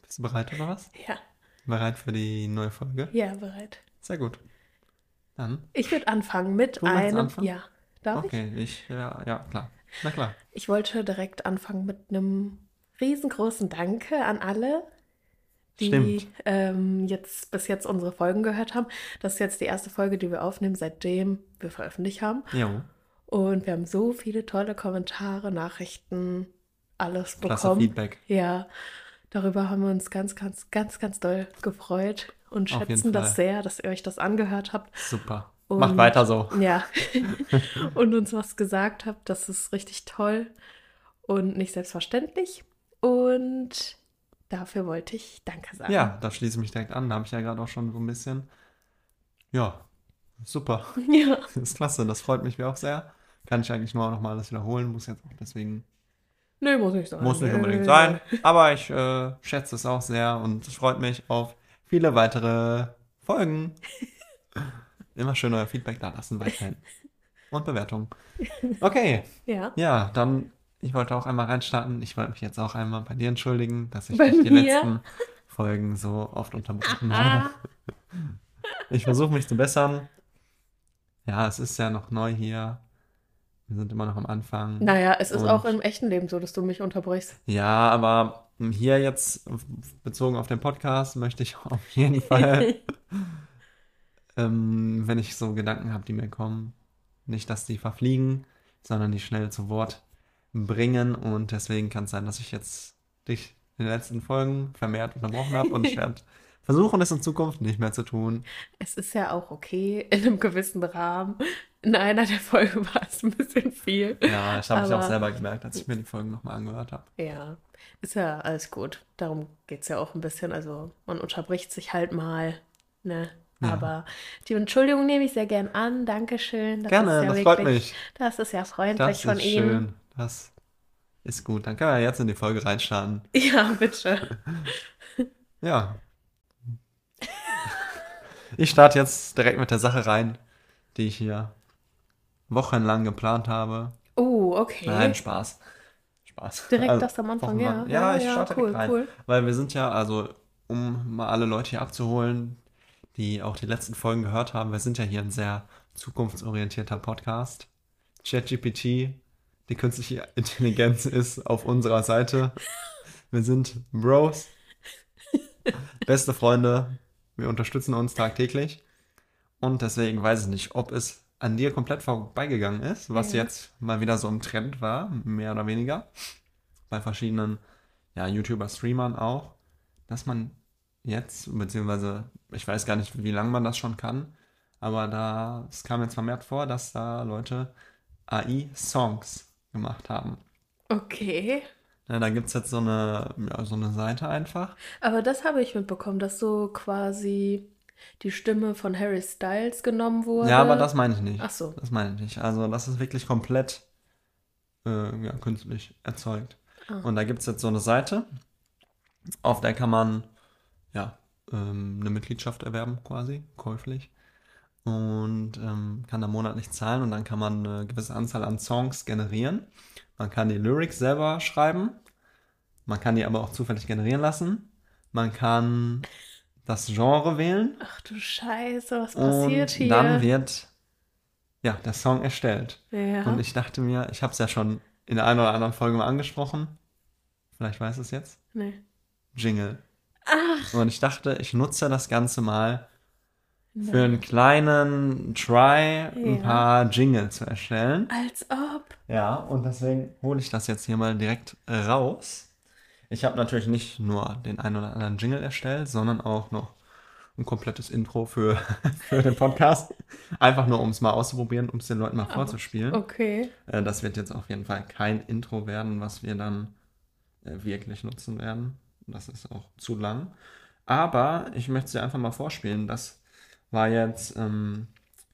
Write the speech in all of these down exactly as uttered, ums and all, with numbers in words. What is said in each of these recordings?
Bist du bereit oder was? Ja, Bereit für die neue Folge? ja, bereit. Sehr gut. Dann, Ich würde anfangen mit du möchtest einem, anfangen? ja, darf ich? Okay, ich, ja, ja, klar. Na klar. Ich wollte direkt anfangen mit einem riesengroßen Danke an alle, Stimmt. die ähm, jetzt bis jetzt unsere Folgen gehört haben. Das ist jetzt die erste Folge, die wir aufnehmen, seitdem wir veröffentlicht haben. Jo, Und wir haben so viele tolle Kommentare, Nachrichten, alles klasse bekommen. Feedback. Ja, darüber haben wir uns ganz, ganz, ganz, ganz doll gefreut und Auf jeden schätzen das Fall. sehr, dass ihr euch das angehört habt. Super. Macht Und weiter so. ja, und uns was gesagt habt. Das ist richtig toll und nicht selbstverständlich. Und dafür wollte ich Danke sagen. Ja, da schließe ich mich direkt an. Da habe ich ja gerade auch schon so ein bisschen. Ja, super. Ja, Das ist klasse. Das freut mich auch sehr. Kann ich eigentlich nur noch mal alles wiederholen. Muss jetzt auch deswegen. nee, muss nicht sein. Muss nicht unbedingt Nö. sein. Aber ich äh, schätze es auch sehr und es freut mich auf viele weitere Folgen. Immer schön euer Feedback da lassen weiterhin. Und Bewertungen. Okay. Ja, Ja, dann, ich wollte auch einmal reinstarten. Ich wollte mich jetzt auch einmal bei dir entschuldigen, dass ich bei dich die mir. letzten Folgen so oft unterbrochen habe. Ich versuche mich zu bessern. Ja, es ist ja noch neu hier. Wir sind immer noch am Anfang. Naja, es ist Und auch im echten Leben so, dass du mich unterbrichst. ja, aber hier jetzt bezogen auf den Podcast möchte ich auf jeden Fall, ähm, wenn ich so Gedanken habe, die mir kommen, nicht, dass die verfliegen, sondern die schnell zu Wort bringen. Und deswegen kann es sein, dass ich jetzt dich in den letzten Folgen vermehrt unterbrochen habe und ich werde versuchen, es in Zukunft nicht mehr zu tun. Es ist ja auch okay, in einem gewissen Rahmen. In einer der Folgen war es ein bisschen viel. Ja, das habe ich auch Aber selber gemerkt, als ich mir die Folgen nochmal angehört habe. ja, ist ja alles gut. Darum geht es ja auch ein bisschen. Also man unterbricht sich halt mal, ne? Ja. Aber die Entschuldigung nehme ich sehr gern an. Dankeschön. Das Gerne, ist ja das freut wirklich, mich. das ist ja freundlich Das von ist Ihnen. schön. Das ist gut. Dann können wir jetzt in die Folge reinstarten. Ja, bitte. Ja. Ich starte jetzt direkt mit der Sache rein, die ich hier wochenlang geplant habe. Oh, okay. Nein, Spaß. Spaß. Direkt Also, das am Anfang, wochenlang. ja. Ja, ich starte cool, direkt rein. cool. Weil wir sind ja, also, um mal alle Leute hier abzuholen, die auch die letzten Folgen gehört haben, wir sind ja hier ein sehr zukunftsorientierter Podcast. ChatGPT, die künstliche Intelligenz ist auf unserer Seite. Wir sind Bros, beste Freunde. Wir unterstützen uns tagtäglich. Und deswegen weiß ich nicht, ob es an dir komplett vorbeigegangen ist, was Ja. jetzt mal wieder so im Trend war, mehr oder weniger. Bei verschiedenen ja, YouTuber, Streamern auch, dass man jetzt, beziehungsweise ich weiß gar nicht, wie lange man das schon kann, aber da, es kam jetzt vermehrt vor, dass da Leute A I-Songs gemacht haben. Okay. Ja, da gibt es jetzt so eine, ja, so eine Seite einfach. Aber das habe ich mitbekommen, dass so quasi die Stimme von Harry Styles genommen wurde. Ja, aber das meine ich nicht. Ach so. Das meine ich nicht. Also das ist wirklich komplett äh, ja, künstlich erzeugt. Ah. Und da gibt es jetzt so eine Seite, auf der kann man ja ähm, eine Mitgliedschaft erwerben, quasi, käuflich. Und ähm, kann da monatlich zahlen und dann kann man eine gewisse Anzahl an Songs generieren. Man kann die Lyrics selber schreiben. Man kann die aber auch zufällig generieren lassen. Man kann das Genre wählen. Ach du Scheiße, was passiert Und hier? dann wird ja der Song erstellt. Ja. Und ich dachte mir, ich habe es ja schon in der einen oder anderen Folge mal angesprochen. Vielleicht weiß es jetzt. Nee. Jingle. Ach, Und ich dachte, ich nutze das Ganze mal für nein. einen kleinen Try, ein Ja. paar Jingle zu erstellen. Als ob. Ja, und deswegen hole ich das jetzt hier mal direkt raus. Ich habe natürlich nicht nur den einen oder anderen Jingle erstellt, sondern auch noch ein komplettes Intro für, für den Podcast. Einfach nur, um es mal auszuprobieren, um es den Leuten mal vorzuspielen. Okay. Äh, Das wird jetzt auf jeden Fall kein Intro werden, was wir dann äh, wirklich nutzen werden. Das ist auch zu lang. Aber ich möchte es dir einfach mal vorspielen. Das war jetzt ähm,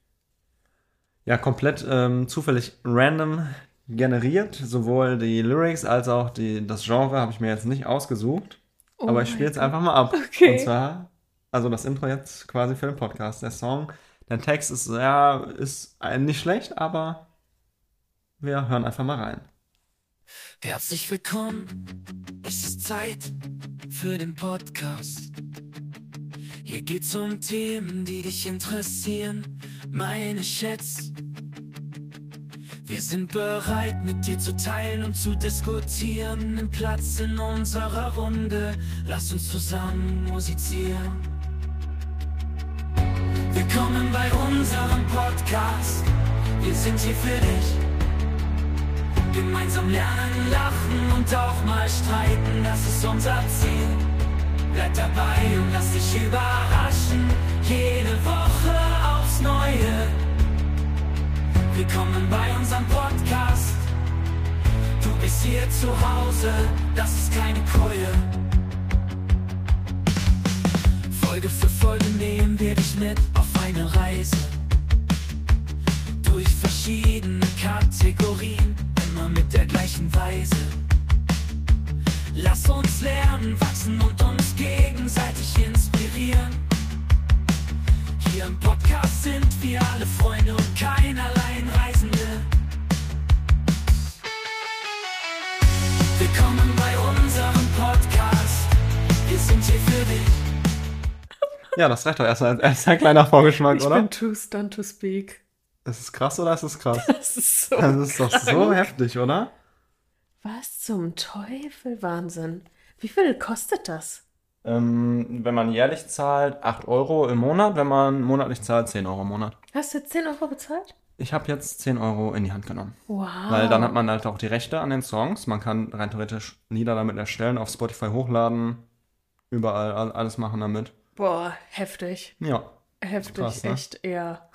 ja komplett ähm, zufällig random generiert. Sowohl die Lyrics als auch die, das Genre habe ich mir jetzt nicht ausgesucht. Oh aber ich mein spiele es Gott. einfach mal ab. Okay. Und zwar, also das Intro jetzt quasi für den Podcast. Der Song, der Text ist, ja, ist äh, nicht schlecht, aber wir hören einfach mal rein. Herzlich willkommen, es ist Zeit für den Podcast. Hier geht's um Themen, die dich interessieren, meine Schätze. Wir sind bereit, mit dir zu teilen und zu diskutieren. Nimm Platz in unserer Runde, lass uns zusammen musizieren. Willkommen bei unserem Podcast, wir sind hier für dich. Gemeinsam lernen, lachen und auch mal streiten, das ist unser Ziel. Bleib dabei und lass dich überraschen, jede Woche aufs Neue. Willkommen bei unserem Podcast, du bist hier zu Hause, das ist keine Keule. Folge für Folge nehmen wir dich mit auf eine Reise. Durch verschiedene Kategorien, immer mit der gleichen Weise. Lass uns lernen, wachsen und uns gegenseitig inspirieren. Hier im Podcast sind wir alle Freunde und kein Alleinreisende. Willkommen bei unserem Podcast, wir sind hier für dich. Ja, das reicht doch erstmal als ein kleiner Vorgeschmack, Ich oder? bin too stunned to speak. Ist es krass oder ist es krass? Das ist so Das ist doch so krank. heftig, oder? Was zum Teufel? Wahnsinn. Wie viel kostet das? Ähm, wenn man jährlich zahlt, acht Euro im Monat. Wenn man monatlich zahlt, zehn Euro im Monat. Hast du jetzt zehn Euro bezahlt? Ich habe jetzt zehn Euro in die Hand genommen. Wow. Weil dann hat man halt auch die Rechte an den Songs. Man kann rein theoretisch Lieder damit erstellen, auf Spotify hochladen, überall all- alles machen damit. Boah, heftig. Ja, Heftig, krass, ne? echt, ja.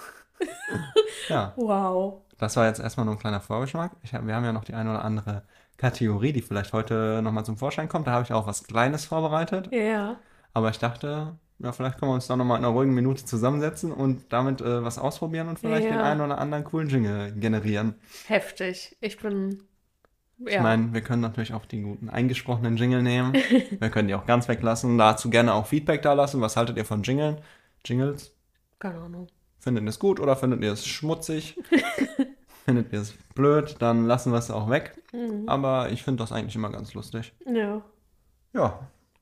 ja. Wow. Das war jetzt erstmal nur ein kleiner Vorgeschmack. Ich hab, wir haben ja noch die eine oder andere Kategorie, die vielleicht heute nochmal zum Vorschein kommt. Da habe ich auch was Kleines vorbereitet. Ja. Aber ich dachte, ja, vielleicht können wir uns da nochmal in einer ruhigen Minute zusammensetzen und damit äh, was ausprobieren und vielleicht Ja. den einen oder anderen coolen Jingle generieren. Heftig. Ich bin. Ja. Ich meine, wir können natürlich auch die guten eingesprochenen Jingle nehmen. Wir können die auch ganz weglassen. Dazu gerne auch Feedback da lassen. Was haltet ihr von Jingeln? Jingles? Keine Ahnung. Findet ihr es gut oder findet ihr es schmutzig? Findet ihr es blöd? Dann lassen wir es auch weg. Mhm. Aber ich finde das eigentlich immer ganz lustig. Ja. Ja.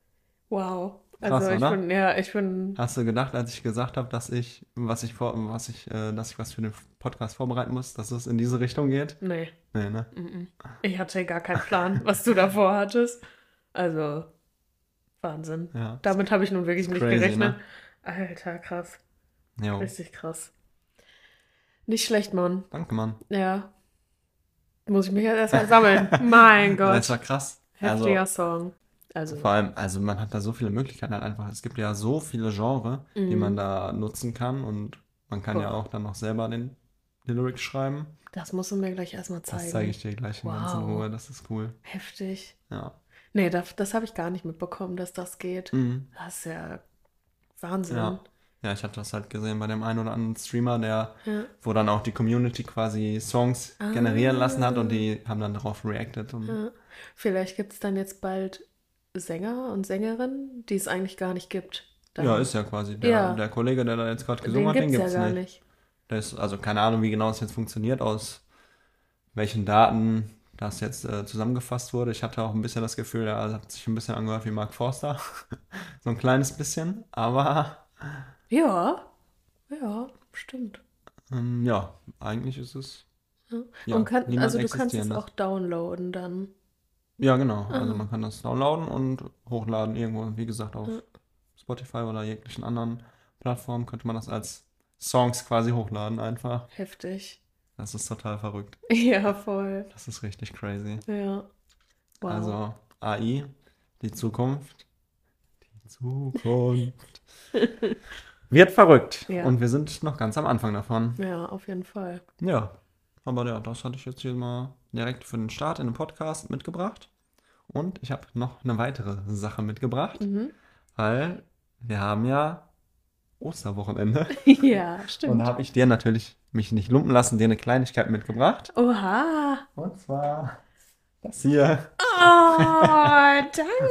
Wow. Krass, Also ich oder? bin, ja, ich bin. Hast du gedacht, als ich gesagt habe, dass ich, was ich vor, was ich, äh, dass ich was für den Podcast vorbereiten muss, dass es in diese Richtung geht? Nee. Nee, ne? mhm. Ich hatte gar keinen Plan, was du davor hattest. Also, Wahnsinn. Ja. Damit habe ich nun wirklich nicht crazy, gerechnet. ne? Alter, krass. Jo. Richtig krass. Nicht schlecht, Mann. Danke, Mann. Ja. Muss ich mich jetzt erstmal sammeln. Mein Gott. Das war krass. Heftiger Also, Song. Also, vor allem, also man hat da so viele Möglichkeiten halt einfach. Es gibt ja so viele Genres, die Mhm. man da nutzen kann und man kann ja Boah. auch dann noch selber den, die Lyrics schreiben. das musst du mir gleich erstmal zeigen. Das zeige ich dir gleich in ganzer Wow. Ruhe. Das ist cool. Heftig. Ja. Nee, das, das habe ich gar nicht mitbekommen, dass das geht. Mhm. Das ist ja Wahnsinn. Ja. Ja, ich hatte das halt gesehen bei dem einen oder anderen Streamer, der, Ja. wo dann auch die Community quasi Songs Ah. generieren lassen hat und die haben dann darauf reacted. Und Ja. Vielleicht gibt es dann jetzt bald Sänger und Sängerinnen, die es eigentlich gar nicht gibt. Dann, ja, ist ja quasi der, Ja. der Kollege, der da jetzt gerade gesungen den hat, den gibt's gibt's ja gar nicht. nicht. Der ist, also keine Ahnung, wie genau es jetzt funktioniert, aus welchen Daten das jetzt äh, zusammengefasst wurde. Ich hatte auch ein bisschen das Gefühl, er hat sich ein bisschen angehört wie Mark Forster. So ein kleines bisschen, aber Ja, ja, stimmt. ähm, ja, eigentlich ist es Ja. ja, und kann, niemand also du kannst es Existierendes. auch downloaden dann. Ja, genau. Also Ah. man kann das downloaden und hochladen irgendwo, wie gesagt, auf Ja. Spotify oder jeglichen anderen Plattformen könnte man das als Songs quasi hochladen einfach. Heftig. Das ist total verrückt. Ja, voll. Das ist richtig crazy. Ja. Wow. Also A I, die Zukunft. Die Zukunft. Wird verrückt. Ja. Und wir sind noch ganz am Anfang davon. Ja, auf jeden Fall. Ja. Aber ja, das hatte ich jetzt hier mal direkt für den Start in den Podcast mitgebracht. Und ich habe noch eine weitere Sache mitgebracht, Mhm. weil wir haben ja Osterwochenende. Ja, Und stimmt. da habe ich dir natürlich mich nicht lumpen lassen, dir eine Kleinigkeit mitgebracht. Oha. Und zwar das hier. Oh,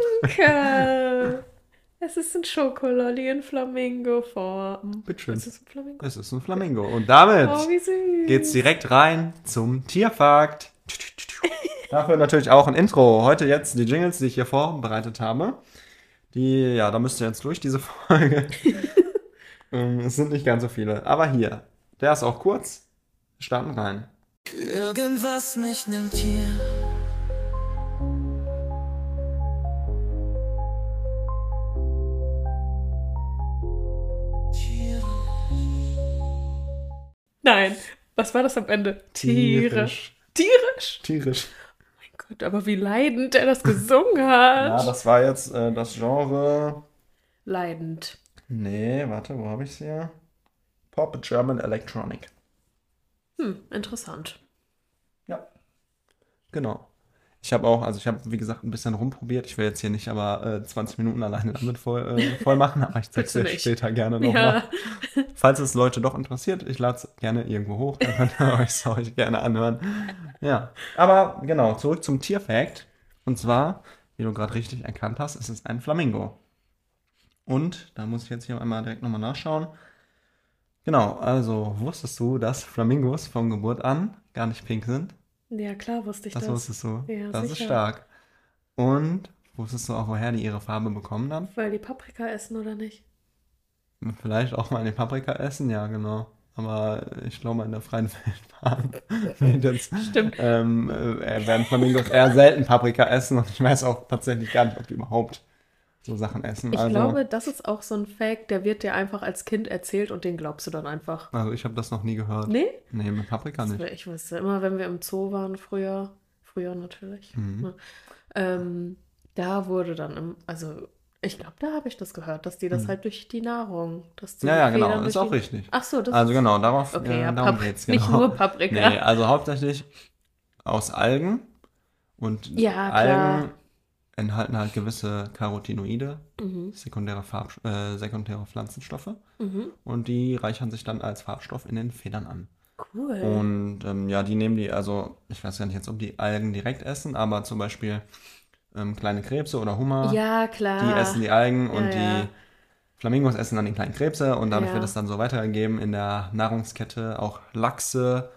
danke. Es ist ein Schokololli in Flamingo-Form. Bitteschön. Ist es ein Flamingo? Es ist ein Flamingo. Und damit Oh, wie süß. geht's direkt rein zum Tierfakt. Dafür natürlich auch ein Intro. Heute jetzt die Jingles, die ich hier vorbereitet habe. Die, ja, da müsst ihr jetzt durch, diese Folge. Ähm, es sind nicht ganz so viele. Aber hier, der ist auch kurz. Wir starten rein. Irgendwas mich nimmt hier. Nein, was war das am Ende? Tierisch. Tierisch? Tierisch. Mein Gott, aber wie leidend er das gesungen hat. Ja, das war jetzt äh, das Genre. Leidend. Nee, warte, wo habe ich es hier? Pop German Electronic. Hm, interessant. Ja. Genau. Ich habe auch, also ich habe, wie gesagt, ein bisschen rumprobiert. Ich will jetzt hier nicht aber äh, zwanzig Minuten alleine damit voll, äh, voll machen, aber ich zeige es Bitte dir nicht. später gerne nochmal. Ja. Falls es Leute doch interessiert, ich lade es gerne irgendwo hoch, dann könnt ihr euch es euch gerne anhören. Ja, aber genau, zurück zum Tierfact. Und zwar, wie du gerade richtig erkannt hast, ist es ein Flamingo. Und, da muss ich jetzt hier einmal direkt nochmal nachschauen. Genau, also wusstest du, dass Flamingos von Geburt an gar nicht pink sind? Ja, klar wusste ich Das das. wusstest du. Ja, Das ist sicher. stark. Und wusstest du auch, woher die ihre Farbe bekommen dann? Weil die Paprika essen, oder nicht? Vielleicht auch mal eine Paprika essen, ja, genau. Aber ich glaube mal in der freien Wildbahn wird jetzt, Stimmt. ähm, äh, werden Flamingos eher selten Paprika essen und ich weiß auch tatsächlich gar nicht, ob die überhaupt so Sachen essen. Ich also, glaube, das ist auch so ein Fact, der wird dir einfach als Kind erzählt und den glaubst du dann einfach. also ich habe das noch nie gehört. Nee? Nee, mit Paprika Das nicht. wär- Ich wusste immer, wenn wir im Zoo waren früher, früher natürlich, Mhm. ne, ähm, da wurde dann, im, also ich glaube, da habe ich das gehört, dass die das Mhm. halt durch die Nahrung, dass die Ja, ja, Federn genau, durch ist auch die... richtig. Ach so, das Also ist... genau, darauf Okay, äh, ja, darum Pap geht's, nicht genau. nur Paprika. Nee, also hauptsächlich aus Algen und Ja, klar. Algen enthalten halt gewisse Carotinoide, Mhm, sekundäre, Farb, äh, sekundäre Pflanzenstoffe mhm. und die reichern sich dann als Farbstoff in den Federn an. Cool. Und ähm, ja, die nehmen die, also ich weiß ja nicht jetzt, ob die Algen direkt essen, aber zum Beispiel ähm, kleine Krebse oder Hummer, Ja, klar. die essen die Algen und Ja, ja. die Flamingos essen dann die kleinen Krebse und dadurch Ja. wird es dann so weitergegeben in der Nahrungskette. Auch Lachse,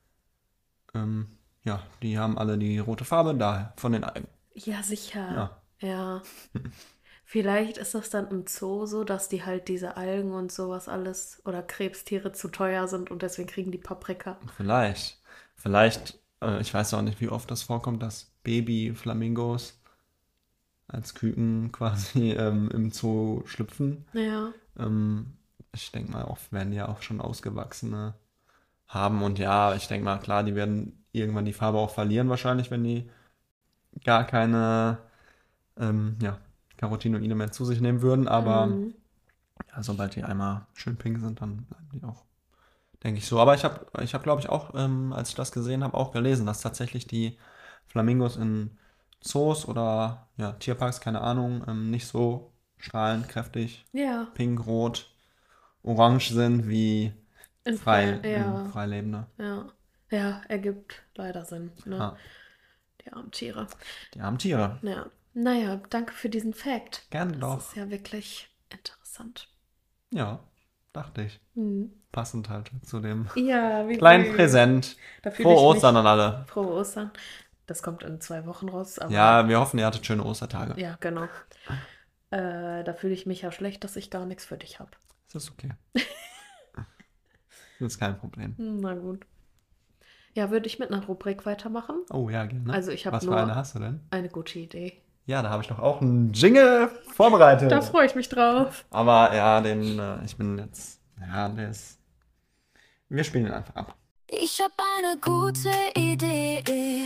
ähm, ja, die haben alle die rote Farbe da von den Algen. Ja, sicher. Ja. Ja. Vielleicht ist das dann im Zoo so, dass die halt diese Algen und sowas alles oder Krebstiere zu teuer sind und deswegen kriegen die Paprika. Vielleicht, vielleicht, äh, ich weiß auch nicht, wie oft das vorkommt, dass Baby-Flamingos als Küken quasi ähm, im Zoo schlüpfen. Ja. Ähm, ich denke mal, oft werden die ja auch schon ausgewachsene haben. Und ja, ich denke mal, klar, die werden irgendwann die Farbe auch verlieren wahrscheinlich, wenn die gar keine ähm, ja, Carotinoide mehr zu sich nehmen würden. Aber Mhm. ja, sobald die einmal schön pink sind, dann bleiben die auch, denke ich so. Aber ich habe, ich habe, glaube ich, auch, ähm, als ich das gesehen habe, auch gelesen, dass tatsächlich die Flamingos in Zoos oder ja, Tierparks, keine Ahnung, ähm, nicht so strahlend kräftig Ja. pink, rot, orange sind wie In frei, Frei- ja. ähm, Freilebende. Ja. Ja, ergibt leider Sinn. Ne? Ja, Die armen Tiere. die armen Tiere. Ja. Naja, danke für diesen Fact. Gerne Das doch. ist ja wirklich interessant. Ja, dachte ich. Mhm. Passend halt zu dem Ja, wie kleinen süß. Präsent. Da fühle Frohe ich mich- Ostern an alle. Frohe Ostern. Das kommt in zwei Wochen raus. Aber Ja, wir hoffen, ihr hattet schöne Ostertage. Ja, genau. Äh, da fühle ich mich ja schlecht, dass ich gar nichts für dich habe. Das ist okay. Das ist kein Problem. Na gut. Ja, würde ich mit einer Rubrik weitermachen? Oh ja, gerne. Also ich hab Was nur- für eine hast du denn? Eine gute Idee. Ja, da habe ich doch auch einen Jingle vorbereitet. Da freue ich mich drauf. Aber ja, den, äh, ich bin jetzt, ja, der ist, wir spielen ihn einfach ab. Ich hab eine gute Idee.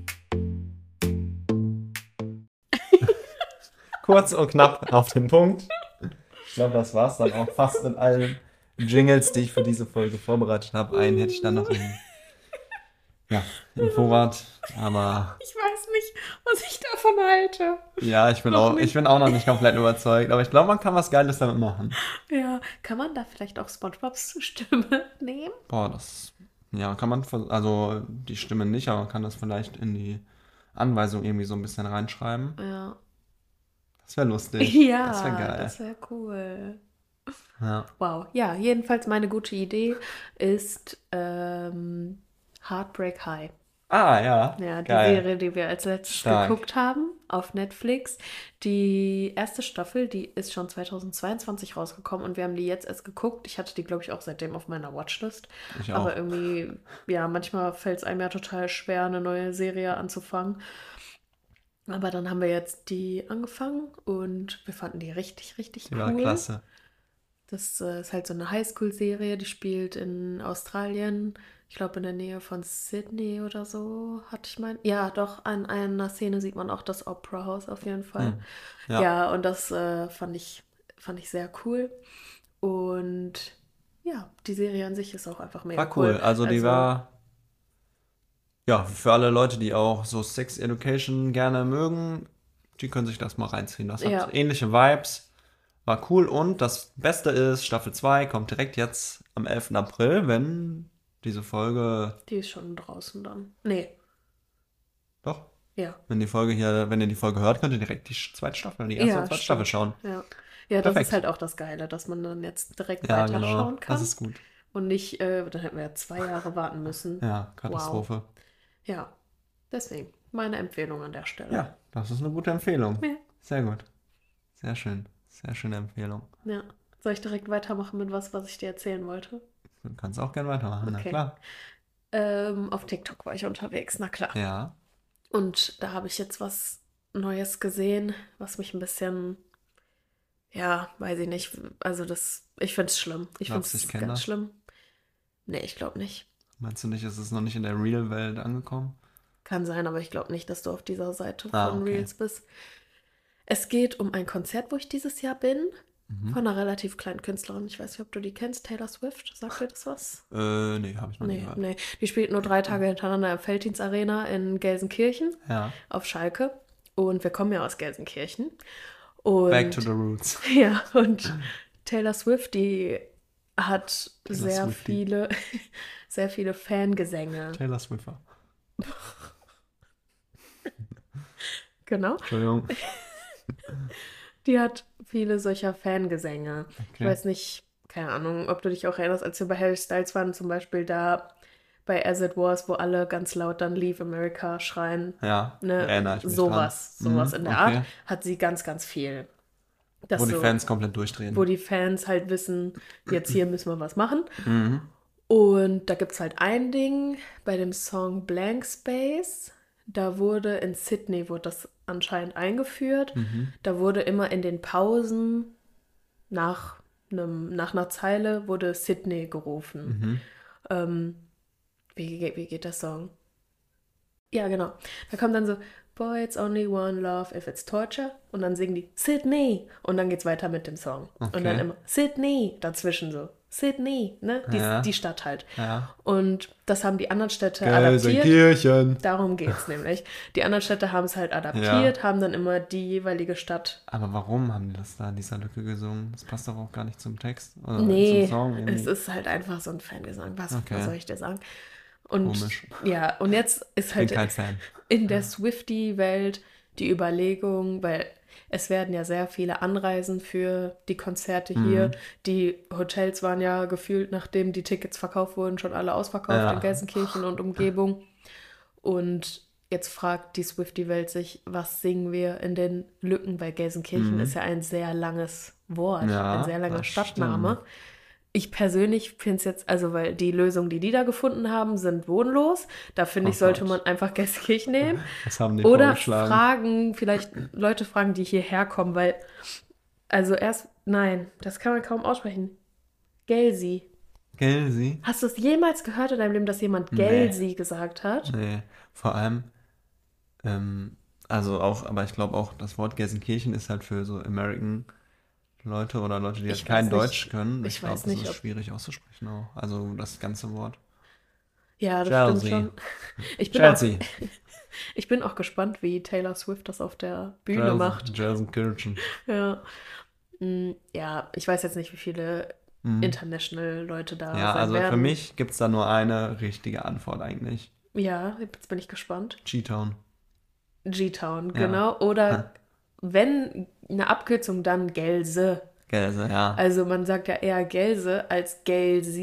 Kurz und knapp auf den Punkt. Ich glaube, das war's dann auch fast mit allen Jingles, die ich für diese Folge vorbereitet habe. Einen hätte ich dann noch im, ja, im Vorrat. Aber Ich weiß nicht, was ich davon halte. ja, ich bin, Noch auch, nicht. ich bin auch noch nicht komplett überzeugt. Aber ich glaube, man kann was Geiles damit machen. Ja, kann man da vielleicht auch SpongeBobs Stimme nehmen? Boah, das, ja, kann man, vers- also die Stimme nicht, aber man kann das vielleicht in die Anweisung irgendwie so ein bisschen reinschreiben. Ja. Das wäre lustig. Ja, Das wäre geil. das wäre cool. Ja. Wow. Ja, jedenfalls meine gute Idee ist ähm, Heartbreak High. Ah, ja. Ja, die Geil. Serie, die wir als letztes Stark. geguckt haben auf Netflix. Die erste Staffel, die ist schon zweitausendzweiundzwanzig rausgekommen und wir haben die jetzt erst geguckt. Ich hatte die, glaube ich, auch seitdem auf meiner Watchlist. Ich auch. Aber irgendwie, ja, manchmal fällt es einem ja total schwer, eine neue Serie anzufangen. Aber dann haben wir jetzt die angefangen und wir fanden die richtig, richtig Die cool. war klasse. Das äh, ist halt so eine Highschool-Serie, die spielt in Australien. Ich glaube, in der Nähe von Sydney oder so, hatte ich mein. Ja, doch, an einer Szene sieht man auch das Opera House auf jeden Fall. Hm. Ja. Ja, und das äh, fand ich, fand ich sehr cool. Und ja, die Serie an sich ist auch einfach mega War cool. Also die Also, war, ja, für alle Leute, die auch so Sex Education gerne mögen, die können sich das mal reinziehen. Das hat Ja. ähnliche Vibes. War cool. Und das Beste ist, Staffel zwei kommt direkt jetzt am elften April, wenn diese Folge, Die ist schon draußen dann. Nee, doch, ja. wenn die Folge hier, wenn ihr die Folge hört, könnt ihr direkt die zweite Staffel, die erste Ja, und zweite Staffel stimmt. schauen. Ja, ja, das Perfekt. ist halt auch das Geile, dass man dann jetzt direkt Ja, weiterschauen genau. kann. Das ist gut. Und nicht, äh, dann hätten wir ja zwei Jahre warten müssen. Ja, Katastrophe. Ja, deswegen meine Empfehlung an der Stelle. Ja, das ist eine gute Empfehlung. Ja. Sehr gut. Sehr schön. Sehr schöne Empfehlung. Ja. Soll ich direkt weitermachen mit was, was ich dir erzählen wollte? Du kannst auch gerne weitermachen, na Okay. klar. Ähm, auf TikTok war ich unterwegs, na klar. Ja. Und da habe ich jetzt was Neues gesehen, was mich ein bisschen, ja, weiß ich nicht, also das, ich finde es schlimm. Ich finde Glaubst du, ich es kenn ganz das? schlimm. Nee, ich glaube nicht. Meinst du nicht, ist es noch nicht in der Real-Welt angekommen? Kann sein, aber ich glaube nicht, dass du auf dieser Seite Ah, von okay. Reels bist. Es geht um ein Konzert, wo ich dieses Jahr bin, Mhm. von einer relativ kleinen Künstlerin. Ich weiß nicht, ob du die kennst, Taylor Swift. Sagt dir das was? Äh, nee, habe ich noch nie Nee, gehört. nee. Die spielt nur drei Tage hintereinander im Felddienst Arena in Gelsenkirchen Ja. auf Schalke. Und wir kommen ja aus Gelsenkirchen. Und Back to the roots. ja, und Taylor Swift, die hat Taylor sehr Swiftie. viele, sehr viele Fangesänge. Taylor Swiffer. Genau. Entschuldigung. Die hat viele solcher Fangesänge. Ich Okay. weiß nicht, keine Ahnung, ob du dich auch erinnerst, als wir bei Harry Styles waren, zum Beispiel da bei As It Was, wo alle ganz laut dann Leave America schreien. Ja, Ne? erinnere ich mich Sowas, dran. sowas Mhm, in der okay. Art hat sie ganz, ganz viel. Das Wo die so, Fans komplett durchdrehen. wo die Fans halt wissen, jetzt hier müssen wir was machen. Mhm. Und da gibt es halt ein Ding bei dem Song Blank Space. Da wurde in Sydney, wurde das anscheinend eingeführt. Mhm. Da wurde immer in den Pausen nach, einem, nach einer Zeile wurde Sydney gerufen. Mhm. Ähm, wie, ge- wie geht der Song? Ja, genau. Da kommt dann so, Boy, it's only one love if it's torture. Und dann singen die Sydney. Und dann geht's weiter mit dem Song. Und dann Okay. immer Sydney dazwischen so. Sydney, ne? Die, Ja. die Stadt halt. Ja. Und das haben die anderen Städte adaptiert. Gelsenkirchen. Darum geht's nämlich. Die anderen Städte haben es halt adaptiert, haben dann immer die jeweilige Stadt. Aber warum haben die das da in dieser Lücke gesungen? Das passt doch auch gar nicht zum Text oder Nee, zum Song. irgendwie. es ist halt einfach so ein Fangesang. Was, Okay. was soll ich dir sagen? Und Komisch. ja, und jetzt ist Ich bin halt kein Fan. in der Swiftie-Welt die Überlegung, weil es werden ja sehr viele Anreisen für die Konzerte hier. Mhm. Die Hotels waren ja gefühlt, nachdem die Tickets verkauft wurden, schon alle ausverkauft Ja. in Gelsenkirchen und Umgebung. Und jetzt fragt die Swiftie-Welt sich, was singen wir in den Lücken, weil Gelsenkirchen Mhm. ist ja ein sehr langes Wort, Ja, ein sehr langer das Stadtname. stimmt. Ich persönlich finde es jetzt, also weil die Lösungen, die die da gefunden haben, sind bodenlos. Da finde ich, Oh sollte Gott. man einfach Gelsenkirchen nehmen. Was haben die Oder vorgeschlagen? fragen, vielleicht Leute fragen, die hierher kommen, weil, also erst, nein, das kann man kaum aussprechen. Gelsi. Gelsi? Hast du es jemals gehört in deinem Leben, dass jemand Nee. Gelsi gesagt hat? Nee, vor allem, ähm, also auch, aber ich glaube auch, das Wort Gelsenkirchen ist halt für so American Leute oder Leute, die halt Ich kein weiß nicht. Deutsch können. Ich Ich glaube, weiß das nicht, ist ob- schwierig auszusprechen auch. Also das ganze Wort. Ja, das Chelsea. stimmt schon. Ich bin, auch, Chelsea. ich bin auch gespannt, wie Taylor Swift das auf der Bühne Gelsen- macht. Gelsenkirchen. Ja. Mm, ja, ich weiß jetzt nicht, wie viele Mhm. international Leute da Ja, sein also werden. für mich gibt es da nur eine richtige Antwort eigentlich. Ja, jetzt bin ich gespannt. G-Town. G-Town, Ja. genau. Oder Ja. wenn eine Abkürzung, dann Gelse. Gelse, ja. Also man sagt ja eher Gelse als Gelsi.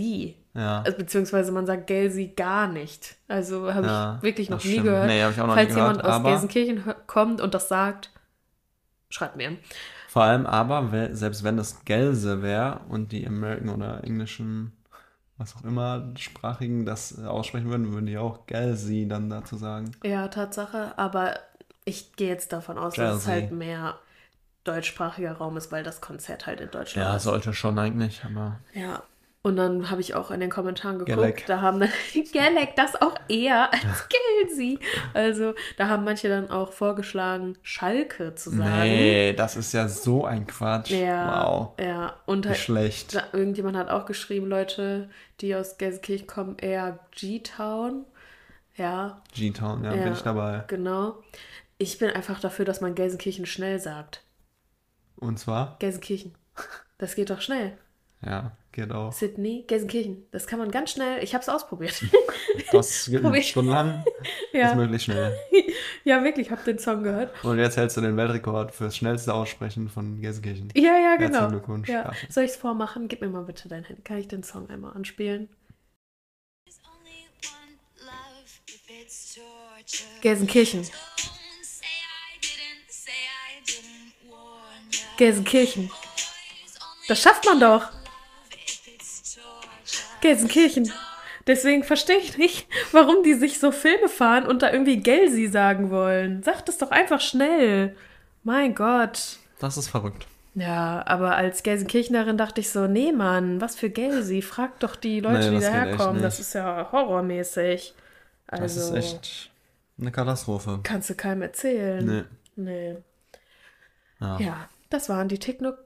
Ja. Also, beziehungsweise man sagt Gelsi gar nicht. Also habe Ja, ich wirklich noch das nie stimmt. gehört. Nee, hab ich auch noch Falls nie gehört, jemand aus aber- Gelsenkirchen hö- kommt und das sagt, schreibt mir. Vor allem aber, we- selbst wenn das Gelse wäre und die American oder englischen, was auch immer, Sprachigen das äh, aussprechen würden, würden die auch Gelsi dann dazu sagen. Ja, Tatsache. Aber ich gehe jetzt davon aus, dass es Gelsi. halt mehr deutschsprachiger Raum ist, weil das Konzert halt in Deutschland Ja, ist. sollte schon eigentlich, aber Ja. Und dann habe ich auch in den Kommentaren geguckt, Gelek. da haben dann Gelek das auch eher als Gelsi. Also da haben manche dann auch vorgeschlagen, Schalke zu sagen. nee, das ist ja so ein Quatsch. Ja, Wow, ja. Und wie halt, schlecht. da, irgendjemand hat auch geschrieben, Leute, die aus Gelsenkirchen kommen, eher G-Town. Ja, G-Town, ja, Ja. bin ich dabei. genau. Ich bin einfach dafür, dass man Gelsenkirchen schnell sagt. Und zwar, Gelsenkirchen. Das geht doch schnell. ja, geht auch. Sydney, Gelsenkirchen. Das kann man ganz schnell. Ich habe es ausprobiert. Das geht Probier. stundenlang, Ja. ist möglichst schnell. Ja, wirklich, ich habe den Song gehört. Und jetzt hältst du den Weltrekord fürs schnellste Aussprechen von Gelsenkirchen. Ja, ja, Herzlichen genau. Glückwunsch Ja. dafür. Soll ich es vormachen? Gib mir mal bitte dein Handy. Kann ich den Song einmal anspielen? There's only one love if it's torture. Gelsenkirchen. Don't say I didn't, say I didn't warn ya. Gelsenkirchen. There's only Das schafft man doch. love if it's torture. Gelsenkirchen. Deswegen verstehe ich nicht, warum die sich so Filme fahren und da irgendwie Gelsi sagen wollen. Sagt es doch einfach schnell. Mein Gott. Das ist verrückt. Ja, aber als Gelsenkirchnerin dachte ich so, nee, Mann, was für Gelsi? Frag doch die Leute, Nee, die das geht echt daherkommen. Das nicht. ist ja horrormäßig. Also, Das ist echt eine Katastrophe. kannst du keinem erzählen. Nee. Nee. Ja. Ja, das waren die TikTok-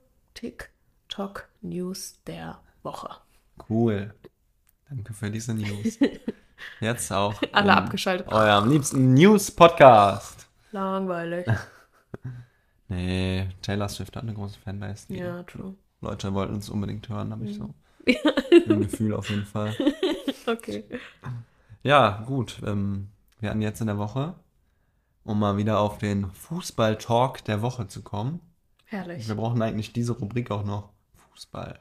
TikTok-News der Woche. Cool. Danke für diese News. Jetzt auch. Alle in abgeschaltet. Eurem liebsten News-Podcast. Langweilig. Nee, Taylor Swift hat eine große Fanbase. Die Ja, true. Leute wollten uns unbedingt hören, habe ich so Ja. ein Gefühl auf jeden Fall. Okay. Ja, gut. Ähm, wir hatten jetzt in der Woche, um mal wieder auf den Fußball-Talk der Woche zu kommen. Herrlich. Wir brauchen eigentlich diese Rubrik auch noch. Fußball.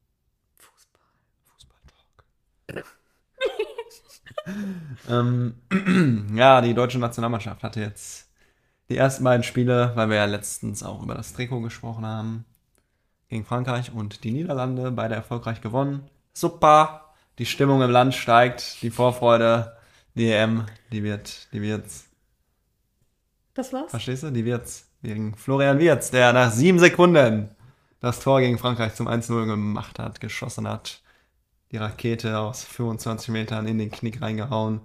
Fußball. Fußball-Talk. ähm, ja, die deutsche Nationalmannschaft hatte jetzt die ersten beiden Spiele, weil wir ja letztens auch über das Trikot gesprochen haben, gegen Frankreich und die Niederlande, beide erfolgreich gewonnen. Super! Die Stimmung im Land steigt, die Vorfreude, die E M, die wird, die wird's. Das war's? Verstehst du? Die wird's. Wegen Florian Wirtz, der nach sieben Sekunden das Tor gegen Frankreich zum eins null gemacht hat, geschossen hat. Die Rakete aus fünfundzwanzig Metern in den Knick reingehauen.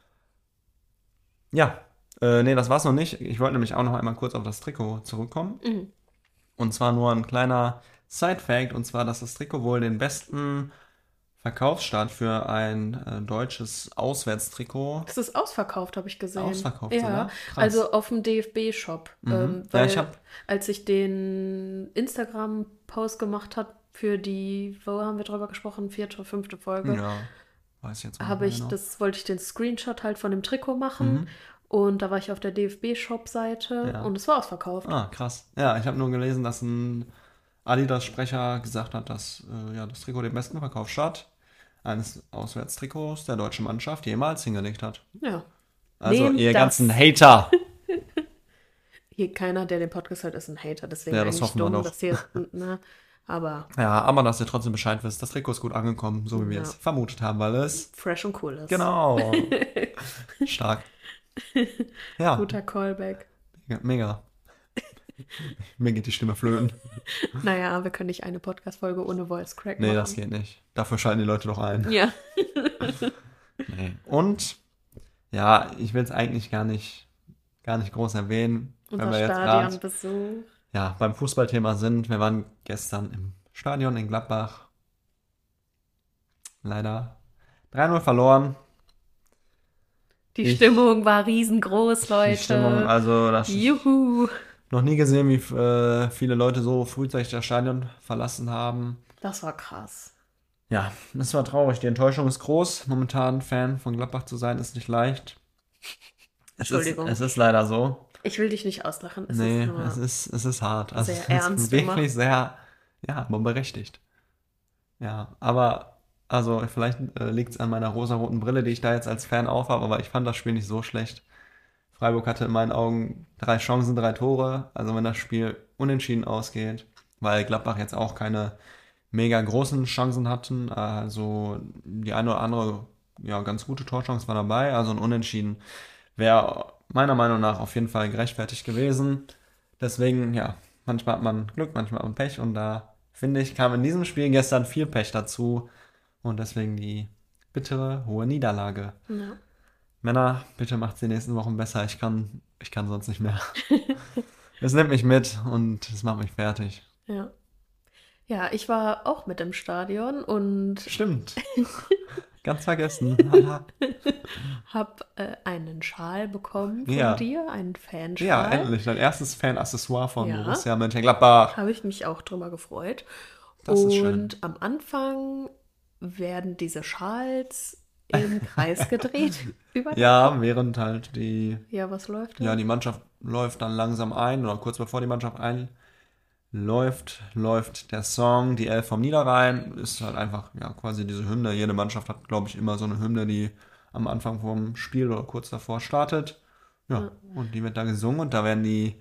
Ja, äh, nee, das war's noch nicht. Ich wollte nämlich auch noch einmal kurz auf das Trikot zurückkommen. Mhm. Und zwar nur ein kleiner Side-Fact, und zwar, dass das Trikot wohl den besten Verkaufsstart für ein äh, deutsches Auswärtstrikot. Das ist ausverkauft, habe ich gesehen. Ausverkauft Ja, sogar? Krass. also auf dem D F B-Shop. Mhm. Ähm, Ja, weil ich hab- als ich den Instagram-Post gemacht habe für die, wo haben wir drüber gesprochen, vierte, fünfte Folge, Ja, weiß ich jetzt auch habe nicht ich mehr genau. das, wollte ich den Screenshot halt von dem Trikot machen. Mhm. Und da war ich auf der D F B-Shop-Seite Ja. und es war ausverkauft. Ah, krass. Ja, ich habe nur gelesen, dass ein Adidas-Sprecher gesagt hat, dass äh, ja, das Trikot den besten Verkaufsstart eines Auswärtstrikots der deutschen Mannschaft jemals hingelegt hat. Ja. Also Nehmt ihr das. ganzen Hater. Hier keiner, der den Podcast hört, ist ein Hater. Deswegen Ja, das eigentlich hoffen wir dumm, doch. dass hier, ne? Aber Ja, aber dass ihr trotzdem Bescheid wisst, das Trikot ist gut angekommen, so wie wir Ja. es vermutet haben, weil es fresh und cool ist. genau stark. Ja, Guter Callback. mega. mega. Mir geht die Stimme flöten. Naja, wir können nicht eine Podcast-Folge ohne Voice Crack Nee, machen. das geht nicht. Dafür schalten die Leute doch ein. Ja. Nee. Und ja, ich will es eigentlich gar nicht, gar nicht groß erwähnen, Unser wenn wir jetzt gerade Stadionbesuch. ja, beim Fußballthema sind. Wir waren gestern im Stadion in Gladbach. Leider drei null verloren. Die Ich- Stimmung war riesengroß, Leute. Die Stimmung, also das Juhu. noch nie gesehen, wie äh, viele Leute so frühzeitig das Stadion verlassen haben. Das war krass. Ja, das war traurig. Die Enttäuschung ist groß. Momentan Fan von Gladbach zu sein, ist nicht leicht. Es ist, Entschuldigung. es ist leider so. Ich will dich nicht auslachen. Es nee, ist nur es ist, es ist hart. Also sehr es ist ernst wirklich immer. sehr, ja, aber berechtigt. Ja, aber Also vielleicht äh, liegt es an meiner rosaroten Brille, die ich da jetzt als Fan aufhabe, aber ich fand das Spiel nicht so schlecht. Freiburg hatte in meinen Augen drei Chancen, drei Tore. Also wenn das Spiel unentschieden ausgeht, weil Gladbach jetzt auch keine mega großen Chancen hatten, also die eine oder andere ja, ganz gute Torchance war dabei, also ein Unentschieden wäre meiner Meinung nach auf jeden Fall gerechtfertigt gewesen. Deswegen, ja, manchmal hat man Glück, manchmal hat man Pech und da, finde ich, kam in diesem Spiel gestern viel Pech dazu und deswegen die bittere, hohe Niederlage. Ja. Männer, bitte macht's die nächsten Wochen besser, ich kann, ich kann sonst nicht mehr. Es nimmt mich mit und es macht mich fertig. Ja. Ja, ich war auch mit im Stadion und Stimmt. Ganz vergessen. habe äh, einen Schal bekommen von Ja. dir, einen Fanschal. Ja, endlich. Dein erstes Fan-Accessoire von Ja. Borussia Mönchengladbach. Habe ich mich auch drüber gefreut. Das und ist schön. am Anfang werden diese Schals im Kreis gedreht. Über den Ja, Kopf. während halt die, Ja, was läuft da? ja, die Mannschaft läuft dann langsam ein oder kurz bevor die Mannschaft einläuft, läuft der Song, die Elf vom Niederrhein. Ist halt einfach, ja, quasi diese Hymne. Jede Mannschaft hat, glaube ich, immer so eine Hymne, die am Anfang vom Spiel oder kurz davor startet. Ja, Ja. und die wird da gesungen und da werden die,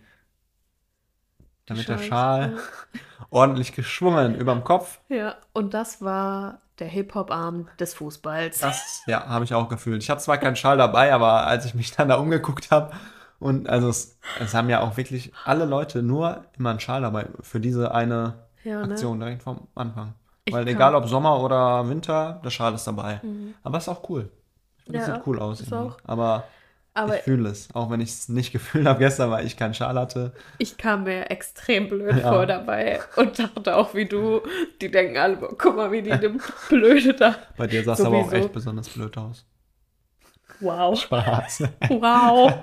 da wird der Schals, Schal ordentlich geschwungen überm Kopf. Ja, und das war der Hip-Hop-Arm des Fußballs. Das, ja, habe ich auch gefühlt. Ich habe zwar keinen Schal dabei, aber als ich mich dann da umgeguckt habe und also es, es haben ja auch wirklich alle Leute nur immer einen Schal dabei für diese eine Ja, ne? Aktion direkt vom Anfang. Ich Weil kann- egal ob Sommer oder Winter, der Schal ist dabei. Aber es ist auch cool. Ich finde, es Ja, sieht cool aus. ist irgendwie. auch. Aber, Aber ich fühle es, auch wenn ich es nicht gefühlt habe gestern, weil ich keinen Schal hatte. ich kam mir extrem blöd Ja. vor dabei und dachte auch wie du, die denken alle, guck mal, wie die dem Blöde da. Bei dir sah es aber auch Sowieso. echt besonders blöd aus. Wow. Spaß. Wow.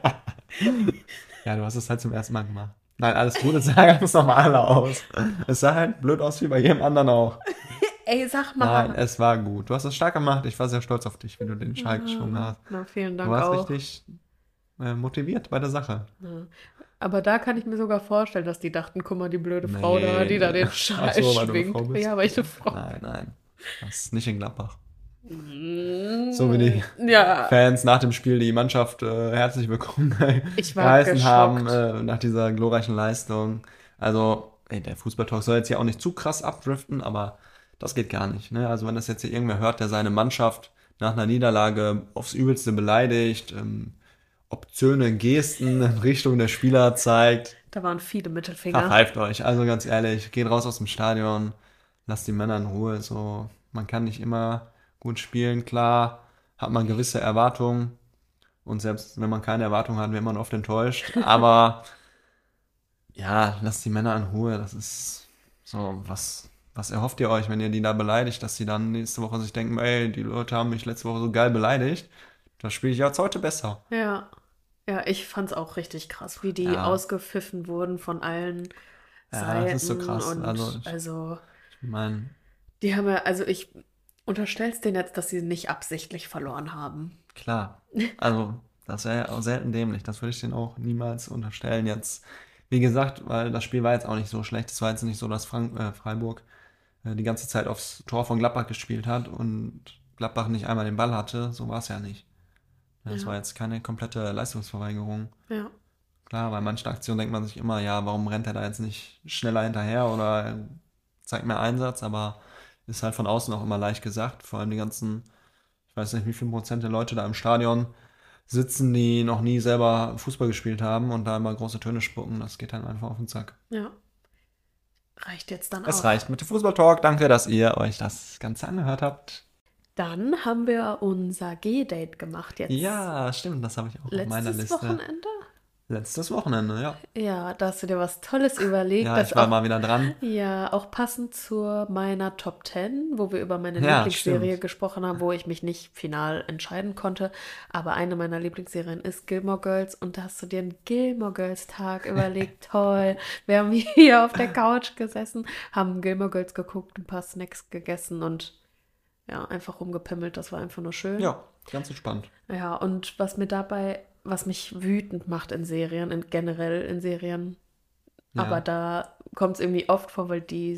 Ja, du hast es halt zum ersten Mal gemacht. Nein, alles gut, es sah ganz normal aus. Es sah halt blöd aus wie bei jedem anderen auch. Ey, sag mal. Nein, es war gut. Du hast es stark gemacht. Ich war sehr stolz auf dich, wie du den Schal geschwungen hast. Na, vielen Du Dank warst auch. richtig äh, motiviert bei der Sache. Ja. Aber da kann ich mir sogar vorstellen, dass die dachten, guck mal, die blöde Frau Nee. da, die da den Ach Schal so, weil du eine schwingt. Frau bist. Ja, weil ich eine Frau Nein, nein. Das ist nicht in Gladbach. bin. So wie die Ja, Fans nach dem Spiel die Mannschaft äh, herzlich willkommen ich war geheißen geschockt. haben äh, nach dieser glorreichen Leistung. Also, ey, der Fußballtalk soll jetzt hier auch nicht zu krass abdriften, aber das geht gar nicht. Ne? Also wenn das jetzt hier irgendwer hört, der seine Mannschaft nach einer Niederlage aufs Übelste beleidigt, ähm, obszöne Gesten in Richtung der Spieler zeigt, Da waren viele Mittelfinger. verpfeift euch. Also ganz ehrlich, geht raus aus dem Stadion, lasst die Männer in Ruhe. So, man kann nicht immer gut spielen, klar, hat man gewisse Erwartungen. Und selbst wenn man keine Erwartungen hat, wird man oft enttäuscht. Aber ja, lasst die Männer in Ruhe. Das ist so, was, was erhofft ihr euch, wenn ihr die da beleidigt, dass sie dann nächste Woche sich denken, ey, die Leute haben mich letzte Woche so geil beleidigt. Das spiele ich jetzt heute besser. Ja. Ja, ich fand's auch richtig krass, wie die Ja. ausgepfiffen wurden von allen Ja, Seiten. das ist so krass. Und Also, also, ich meine, die haben ja, also ich unterstell's denen jetzt, dass sie nicht absichtlich verloren haben. klar. Also, das wäre ja auch selten dämlich. Das würde ich denen auch niemals unterstellen. Jetzt, wie gesagt, weil das Spiel war jetzt auch nicht so schlecht. Es war jetzt nicht so, dass Frank, äh, Freiburg äh, die ganze Zeit aufs Tor von Gladbach gespielt hat und Gladbach nicht einmal den Ball hatte. So war es ja nicht. Das Ja. war jetzt keine komplette Leistungsverweigerung. Ja. Klar, bei manchen Aktionen denkt man sich immer, ja, warum rennt er da jetzt nicht schneller hinterher oder zeigt mehr Einsatz, aber ist halt von außen auch immer leicht gesagt. Vor allem die ganzen, ich weiß nicht, wie viel Prozent der Leute da im Stadion sitzen, die noch nie selber Fußball gespielt haben und da immer große Töne spucken. Das geht dann einfach auf den Zack. Ja. Reicht jetzt dann Es auch. reicht mit dem Fußballtalk. Danke, dass ihr euch das Ganze angehört habt. Dann haben wir unser G-Date gemacht jetzt. Ja, stimmt, das habe ich auch auf meiner Letztes Liste. Wochenende? Letztes Wochenende, ja. Ja, da hast du dir was Tolles überlegt. Ja, das ich war auch, mal wieder dran. ja, auch passend zu meiner Top zehn, wo wir über meine Ja, Lieblingsserie stimmt. gesprochen haben, wo ich mich nicht final entscheiden konnte. Aber eine meiner Lieblingsserien ist Gilmore Girls und da hast du dir einen Gilmore Girls Tag überlegt. Toll. Wir haben hier auf der Couch gesessen, haben Gilmore Girls geguckt, ein paar Snacks gegessen und ja, einfach rumgepimmelt. Das war einfach nur schön. Ja, ganz entspannt. Ja, und was mir dabei, was mich wütend macht in Serien, in, generell in Serien, Ja. aber da kommt es irgendwie oft vor, weil die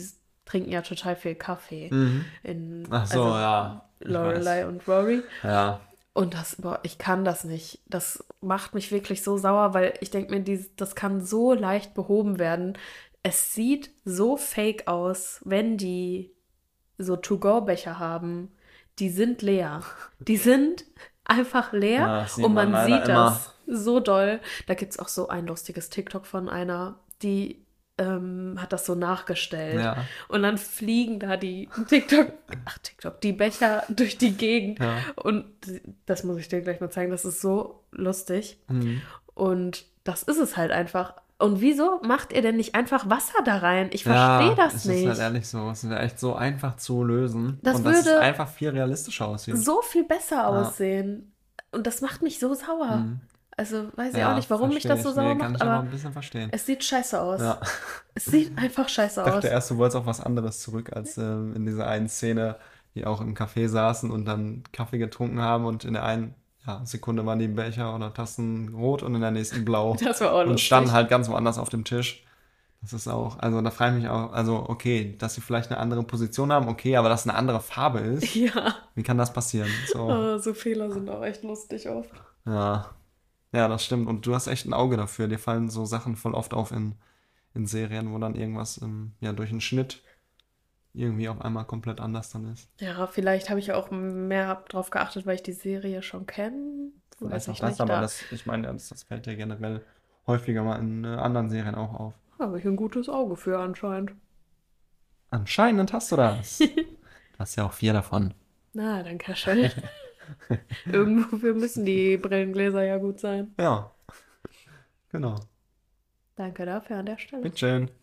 trinken ja total viel Kaffee. Mhm. In, Ach so, also ja. ich Lorelei und Rory. weiß. Ja. Und das, boah, ich kann das nicht. Das macht mich wirklich so sauer, weil ich denke mir, dies, das kann so leicht behoben werden. Es sieht so fake aus, wenn die so To-Go-Becher haben. Die sind leer. Die sind einfach leer Ja, das sieht und man man leider sieht das so doll. Da gibt es auch so ein lustiges TikTok von einer, die ähm, hat das so nachgestellt. Ja. Und dann fliegen da die TikTok, ach TikTok, die Becher durch die Gegend. Ja. Und das muss ich dir gleich mal zeigen, das ist so lustig. Mhm. Und das ist es halt einfach. Und wieso macht ihr denn nicht einfach Wasser da rein? Ich verstehe Ja, das es nicht. ist halt ehrlich so. Es wäre echt so einfach zu lösen. Das und dass es würde einfach viel realistischer aussieht. so viel besser aussehen. Und das macht mich so sauer. Mhm. Also weiß ich Ja, auch nicht, warum mich verstehe das so ich. sauer Nee, kann macht, ich aber aber ein bisschen verstehen. es sieht scheiße aus. Ja. Es sieht einfach scheiße Ich dachte aus. erst, du wolltest auf was anderes zurück, als ähm, in dieser einen Szene, die auch im Café saßen und dann Kaffee getrunken haben und in der einen ja, Sekunde waren die Becher oder Tassen rot und in der nächsten blau. Das war auch Und lustig. standen halt ganz woanders auf dem Tisch. Das ist auch, also da frage ich mich auch, also okay, dass sie vielleicht eine andere Position haben, okay, aber dass eine andere Farbe ist, Ja, wie kann das passieren? So, oh, so Fehler sind auch echt lustig oft. ja. Ja, das stimmt. Und du hast echt ein Auge dafür. Dir fallen so Sachen voll oft auf in, in Serien, wo dann irgendwas ähm, ja, durch einen Schnitt irgendwie auf einmal komplett anders dann ist. Ja, vielleicht habe ich auch mehr drauf geachtet, weil ich die Serie schon kenne. Vielleicht Weiß auch ich das, nicht. aber Da das, ich meine, das, das fällt ja generell häufiger mal in äh, anderen Serien auch auf. habe ich ein gutes Auge für anscheinend. Anscheinend hast du das. Du hast ja auch vier davon. Na, danke schön. Irgendwofür müssen die Brillengläser ja gut sein. Ja, genau. Danke dafür an der Stelle. Bitteschön.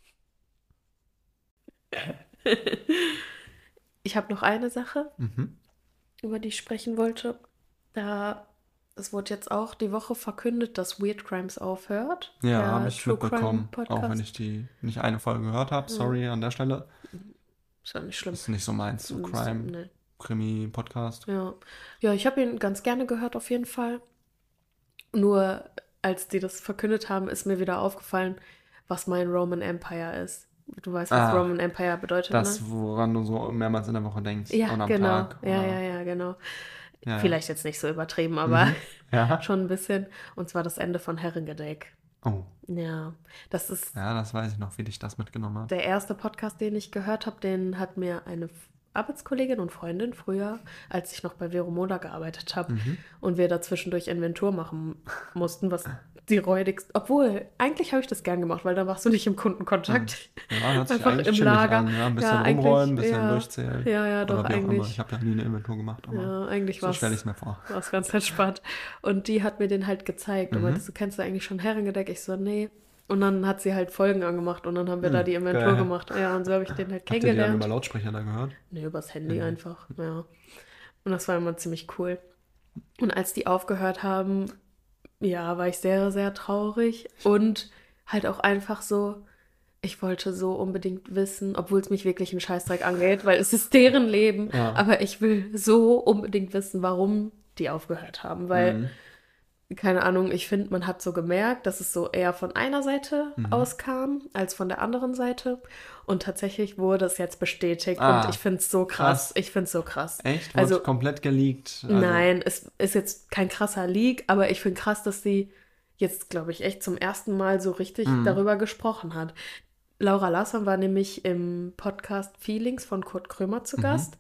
Ich habe noch eine Sache, Mhm. über die ich sprechen wollte. Da, es wurde jetzt auch die Woche verkündet, dass Weird Crimes aufhört. Ja, Der habe ich True Crime mitbekommen. Auch Podcast. wenn ich die nicht eine Folge gehört habe. Sorry an der Stelle. Ist ja nicht schlimm. Ist nicht so meins. So Crime, Nee. Krimi-Podcast. Ja, ja, ich habe ihn ganz gerne gehört auf jeden Fall. Nur als die das verkündet haben, ist mir wieder aufgefallen, was mein Roman Empire ist. Du weißt, was Ah, Roman Empire bedeutet, Das, ne? woran du so mehrmals in der Woche denkst. Ja, und am genau. Tag. Ja, oder- ja, ja, genau. Ja, ja. Vielleicht jetzt nicht so übertrieben, aber Mhm. Ja. schon ein bisschen. Und zwar das Ende von Herrengedeck. Oh, Ja, das ist ja, das weiß ich noch, wie dich das mitgenommen hat. der erste Podcast, den ich gehört habe. Den hat mir eine F- Arbeitskollegin und Freundin früher, als ich noch bei Vero Moda gearbeitet habe Mhm. und wir da zwischendurch Inventur machen mussten, was die räudigste. Obwohl, eigentlich habe ich das gern gemacht, weil da warst du nicht im Kundenkontakt. Ja, hört sich Einfach eigentlich im chillig Lager. an. Ja, ein bisschen Ja, eigentlich, rumräumen, ein bisschen ja. durchzählen. Ja, ja, doch, Oder wie auch immer. eigentlich. Ich habe ja nie eine Inventur gemacht, aber Ja, eigentlich so war stelle ich es mir vor. es ganz entspannt. Und die hat mir den halt gezeigt. Und Mhm. meinte, du kennst du eigentlich schon Herrengedeck? Ich so, nee. Und dann hat sie halt Folgen angemacht und dann haben wir da Hm, die Inventur geil. gemacht. Ja, und so habe ich den halt Habt ihr die dann kennengelernt. über Lautsprecher da gehört? Nee, übers Handy Handy. einfach, ja. Und das war immer ziemlich cool. Und als die aufgehört haben, ja, war ich sehr, sehr traurig. Und halt auch einfach so, ich wollte so unbedingt wissen, obwohl es mich wirklich einen Scheißdreck angeht, weil es ist deren Leben. Ja. Aber ich will so unbedingt wissen, warum die aufgehört haben. Weil, Mhm. keine Ahnung, ich finde, man hat so gemerkt, dass es so eher von einer Seite Mhm. auskam, als von der anderen Seite. Und tatsächlich wurde es jetzt bestätigt. Ah, und ich finde es so krass. krass. Ich finde es so krass. Echt? Wurde Also, komplett geleakt? Also, nein, es ist jetzt kein krasser Leak, aber ich finde krass, dass sie jetzt, glaube ich, echt zum ersten Mal so richtig Mhm. darüber gesprochen hat. Laura Larsson war nämlich im Podcast Feelings von Kurt Krömer zu Mhm. Gast.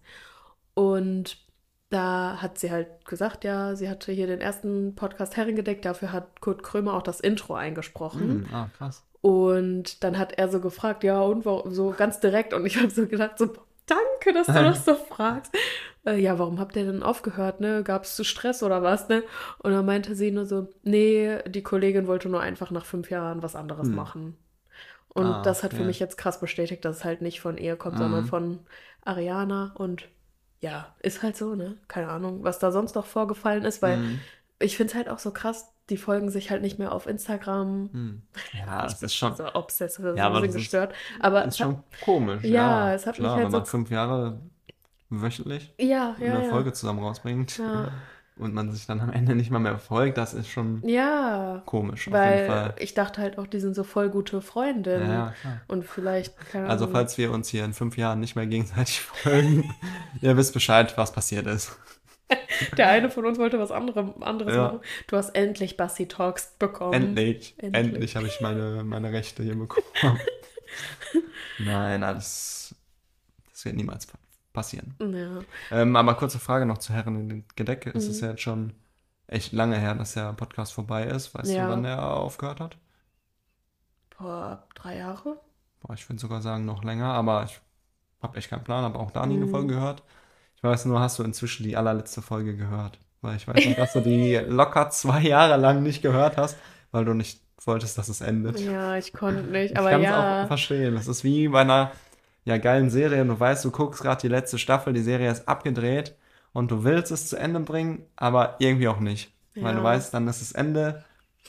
Und da hat sie halt gesagt, ja, sie hatte hier den ersten Podcast Herrengedeck, dafür hat Kurt Krömer auch das Intro eingesprochen. Mhm. Ah, krass. Und dann hat er so gefragt, ja, und warum, so ganz direkt. Und ich habe so gedacht, so, danke, dass du das so fragst. Äh, ja, warum habt ihr denn aufgehört, ne? Gab es Stress oder was, ne? Und dann meinte sie nur so, nee, die Kollegin wollte nur einfach nach fünf Jahren was anderes Hm. machen. Und Ah, das hat für okay. mich jetzt krass bestätigt, dass es halt nicht von ihr kommt, Mhm. sondern von Ariana. Und ja, ist halt so, ne? Keine Ahnung, was da sonst noch vorgefallen ist, weil Mhm. ich finde es halt auch so krass, die folgen sich halt nicht mehr auf Instagram. Mhm. Ja, das ist schon, So obsessive, Ja, so aber ein bisschen das ist- gestört. Aber ist es hat, schon komisch. Ja, Ja, es hat mich klar, halt wenn man so- fünf Jahre wöchentlich ja, ja, eine ja. Folge zusammen rausbringt Ja. und man sich dann am Ende nicht mal mehr folgt, das ist schon Ja, komisch auf jeden weil Fall. ich dachte halt auch, die sind so voll gute Freundinnen. Ja, ja, klar. Und vielleicht, keine Also Ahnung. falls wir uns hier in fünf Jahren nicht mehr gegenseitig folgen, ihr wisst Bescheid, was passiert ist. Der eine von uns wollte was andere, anderes Ja. machen. Du hast endlich Bassi Talks bekommen. Endlich, Endlich. endlich habe ich meine, meine Rechte hier bekommen. Nein, das, das wird niemals pa- passieren. Ja. Ähm, aber kurze Frage noch zu Herren in Gedeck. Es Mhm. ist ja jetzt schon echt lange her, dass der Podcast vorbei ist. Weißt Ja. du, wann der aufgehört hat? Vor drei Jahre? Boah, ich würde sogar sagen noch länger, aber ich habe echt keinen Plan, habe auch da nie eine Mhm. Folge gehört. Ich weiß nur, hast du inzwischen die allerletzte Folge gehört? Weil ich weiß noch, dass du die locker zwei Jahre lang nicht gehört hast, weil du nicht wolltest, dass es endet. Ja, ich konnte nicht, Ich aber kann es ja. auch verstehen. Das ist wie bei einer ja, geilen Serie. Du weißt, du guckst gerade die letzte Staffel, die Serie ist abgedreht und du willst es zu Ende bringen, aber irgendwie auch nicht. Weil du Ja. weißt, dann ist das Ende.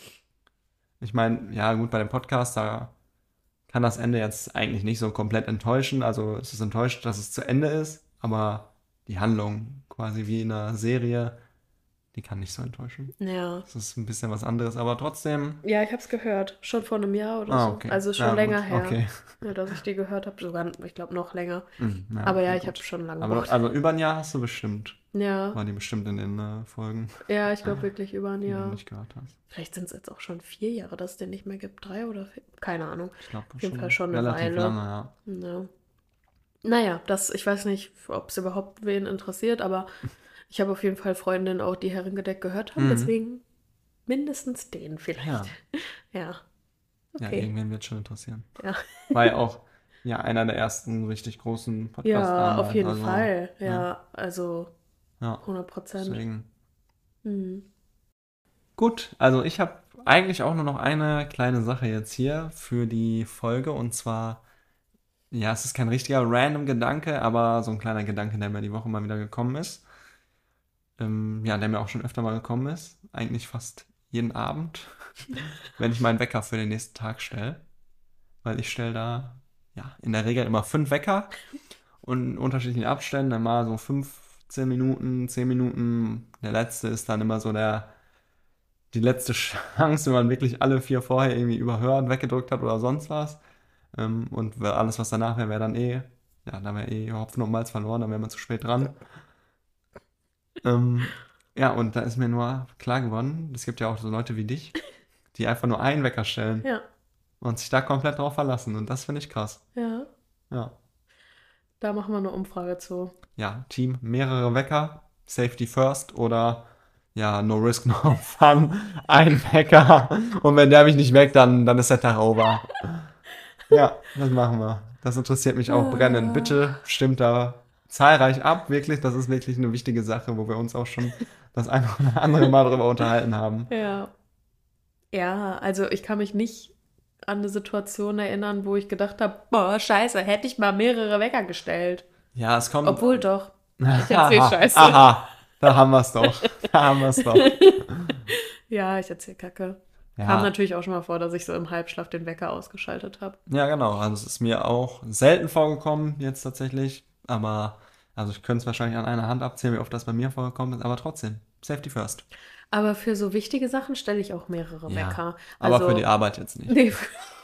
Ich meine, ja gut, bei dem Podcast, da kann das Ende jetzt eigentlich nicht so komplett enttäuschen. Also es ist enttäuscht, dass es zu Ende ist, aber die Handlung, quasi wie in einer Serie, die kann nicht so enttäuschen. Ja. Das ist ein bisschen was anderes, aber trotzdem. Ja, ich habe es gehört. Schon vor einem Jahr oder Ah, so. okay. Also schon Ja, länger gut, her, okay. ja, dass ich die gehört habe. Sogar, ich glaube, noch länger. Hm, ja, Aber ja, okay, ich habe gut. schon lange Aber gebraucht. also über ein Jahr hast du bestimmt. Ja, War die bestimmt in den äh, Folgen, ja, ich glaube wirklich über ein die du Jahr. nicht gehört hast. Vielleicht sind es jetzt auch schon vier Jahre, dass es den nicht mehr gibt. Drei oder vier? Keine Ahnung. Ich glaube Auf jeden Fall schon eine relativ Weile. lange, ja. Ja. Naja, das, ich weiß nicht, ob es überhaupt wen interessiert, aber ich habe auf jeden Fall Freundinnen auch, die Herrengedeck gehört haben, Mhm. deswegen mindestens den vielleicht. Ja. Ja. Ja, Okay. irgendwen wird schon interessieren. Ja, War ja auch ja, einer der ersten richtig großen Podcasts ja, damals. auf jeden also, Fall. Ja, ja. also Ja, hundert Prozent. deswegen. Mhm. Gut, also ich habe eigentlich auch nur noch eine kleine Sache jetzt hier für die Folge und zwar, ja, es ist kein richtiger random Gedanke, aber so ein kleiner Gedanke, der mir die Woche mal wieder gekommen ist. Ähm, ja, der mir auch schon öfter mal gekommen ist. Eigentlich fast jeden Abend, wenn ich meinen Wecker für den nächsten Tag stelle. Weil ich stelle da, ja, in der Regel immer fünf Wecker und in unterschiedlichen Abständen, dann mal so fünfzehn Minuten, zehn Minuten. Der letzte ist dann immer so der, die letzte Chance, wenn man wirklich alle vier vorher irgendwie überhört, weggedrückt hat oder sonst was. Ähm, und wer- alles, was danach wäre, wäre dann eh, ja, da wäre eh Hopfen und Malz verloren, dann wäre man zu spät dran. Ähm, ja, und da ist mir nur klar geworden, es gibt ja auch so Leute wie dich, die einfach nur einen Wecker stellen Ja, und sich da komplett drauf verlassen. Und das finde ich krass. ja. Ja. Da machen wir eine Umfrage zu. Ja, Team, mehrere Wecker, Safety first oder ja, no risk, no fun, ein Wecker. Und wenn der mich nicht weckt, dann, dann ist der Tag over. Ja, das machen wir. Das interessiert mich auch brennend. Bitte stimmt da zahlreich ab, wirklich. Das ist wirklich eine wichtige Sache, wo wir uns auch schon das eine oder andere Mal drüber unterhalten haben. Ja. Ja, also ich kann mich nicht an eine Situation erinnern, wo ich gedacht habe, boah, scheiße, hätte ich mal mehrere Wecker gestellt. Ja, es kommt. Obwohl doch. Ich erzähl aha, Scheiße. aha, da haben wir es doch. Da haben wir es doch. Ja, ich erzähl Kacke. Kam Ja, natürlich auch schon mal vor, dass ich so im Halbschlaf den Wecker ausgeschaltet habe. ja, genau. Also es ist mir auch selten vorgekommen jetzt tatsächlich. Aber, also ich könnte es wahrscheinlich an einer Hand abzählen, wie oft das bei mir vorgekommen ist. Aber trotzdem, Safety first. Aber für so wichtige Sachen stelle ich auch mehrere Ja, Wecker. aber Also, für die Arbeit jetzt nicht. nee,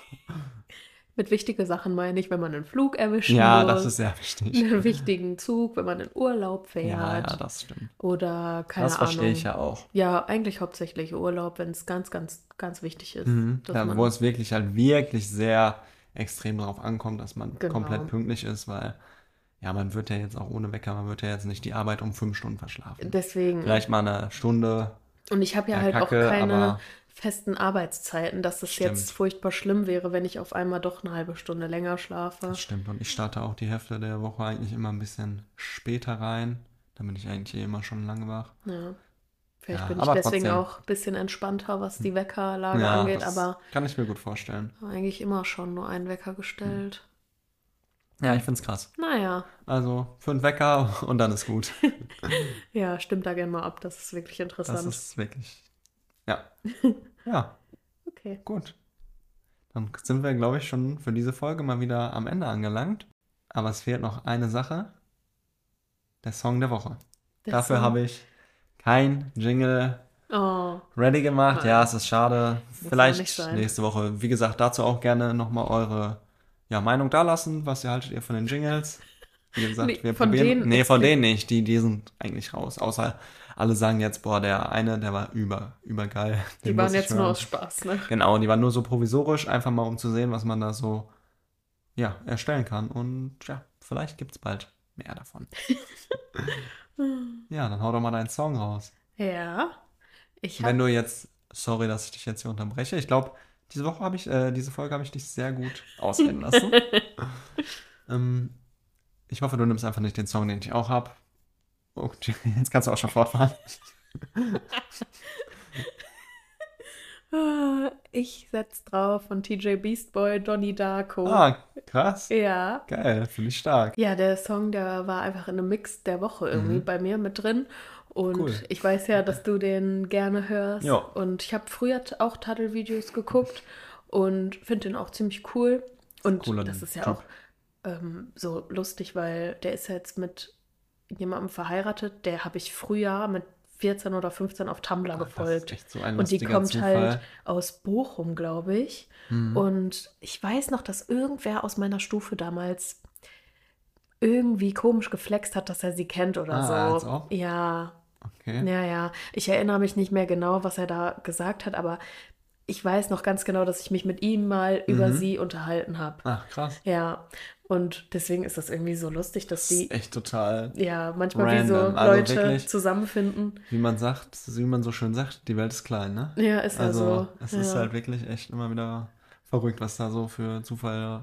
mit wichtige Sachen meine ich, wenn man einen Flug erwischen Ja, muss, das ist sehr wichtig. einen wichtigen Zug, wenn man in Urlaub fährt Ja, ja, das stimmt. oder keine Das verstehe Ahnung. ich ja auch. Ja, eigentlich hauptsächlich Urlaub, wenn es ganz, ganz, ganz wichtig ist, Mhm. dass Ja, man wo es wirklich halt wirklich sehr extrem darauf ankommt, dass man Genau. komplett pünktlich ist, weil ja, man wird ja jetzt auch ohne Wecker, man wird ja jetzt nicht die Arbeit um fünf Stunden verschlafen. deswegen. Vielleicht mal eine Stunde, Und ich habe ja ja, halt Kacke, auch keine aber festen Arbeitszeiten, dass es Stimmt. jetzt furchtbar schlimm wäre, wenn ich auf einmal doch eine halbe Stunde länger schlafe. das stimmt. Und ich starte auch die Hälfte der Woche eigentlich immer ein bisschen später rein. Da bin ich eigentlich eh immer schon lange wach. Ja. Vielleicht Ja, bin ich aber deswegen trotzdem. auch ein bisschen entspannter, was die Weckerlage Ja, angeht, das aber kann ich mir gut vorstellen. eigentlich immer schon nur einen Wecker gestellt. Ja, ich find's krass. Naja, Also fünf Wecker und dann ist gut. ja, stimmt da gerne mal ab, das ist wirklich Das interessant. ist wirklich. Ja. Ja, Okay. gut. Dann sind wir, glaube ich, schon für diese Folge mal wieder am Ende angelangt. Aber es fehlt noch eine Sache. Der Song der Woche. Der Dafür Song- habe ich kein Jingle Oh, ready gemacht. Nein. Ja, es ist schade. Muss ja nicht Vielleicht sein. nächste Woche. Wie gesagt, dazu auch gerne nochmal eure ja, Meinung dalassen. Was ihr haltet ihr von den Jingles? Wie gesagt, Nee, wir von probieren. denen Nee, von extrem. denen nicht. Die, die sind eigentlich raus. Außer alle sagen jetzt, boah, der eine, der war über, übergeil. die Den waren muss ich jetzt nur hören. aus Spaß, ne? Genau, die waren nur so provisorisch, einfach mal um zu sehen, was man da so ja, erstellen kann. Und ja, vielleicht gibt's bald mehr davon. Ja, dann hau doch mal deinen Song raus. Ja. Ich Wenn hab, du jetzt, sorry, dass ich dich jetzt hier unterbreche. Ich glaube, diese Woche habe ich, äh, diese Folge habe ich dich sehr gut ausreden lassen. ähm, ich hoffe, du nimmst einfach nicht den Song, den ich auch habe. Okay, jetzt kannst du auch schon fortfahren. Ah, ich setz drauf von T J Beastboy, Donnie Darko. Ah, krass. Ja. Geil, finde ich stark. Ja, der Song, der war einfach in einem Mix der Woche irgendwie Mhm. bei mir mit drin. Und Cool. ich weiß ja, dass du den gerne hörst. Ja. Und ich habe früher t- auch Tadel-Videos geguckt und finde den auch ziemlich cool. Und Cooler das ist ja Typ. auch ähm, so lustig, weil der ist ja jetzt mit jemandem verheiratet. Der habe ich früher mit vierzehn oder fünfzehn auf Tumblr Das ist gefolgt. echt so ein Und die lustiger kommt Zufall. halt aus Bochum, glaube ich. Mhm. Und ich weiß noch, dass irgendwer aus meiner Stufe damals irgendwie komisch geflext hat, dass er sie kennt oder Ah, so. als ob? Ja, Okay. ja, ja. Ich erinnere mich nicht mehr genau, was er da gesagt hat, aber ich weiß noch ganz genau, dass ich mich mit ihm mal über Mhm. sie unterhalten habe. Ach, krass. Ja, und deswegen ist das irgendwie so lustig, dass Das die ist echt total, ja manchmal wie so random. Also Leute wirklich- zusammenfinden. wie man sagt, wie man so schön sagt, die Welt ist klein, ne? Ja, ist ja Also, so. es ja. ist halt wirklich echt immer wieder verrückt, was da so für Zufall,